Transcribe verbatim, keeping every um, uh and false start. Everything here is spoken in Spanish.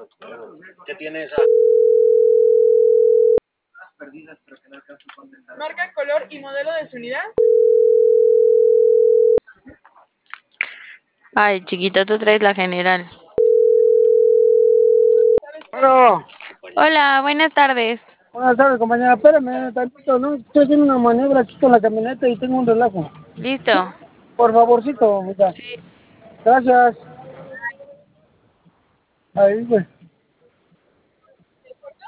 ¿Qué tiene esa? Marca, color y modelo de su unidad. Ay, chiquita, tú traes la general. Bueno, Hola, buenas tardes. buenas tardes, compañera. Espérame tantito, ¿no? Estoy haciendo una maniobra aquí con la camioneta y tengo un relajo. ¿Listo? Por favorcito, mira. Sí. Gracias. Ahí, pues.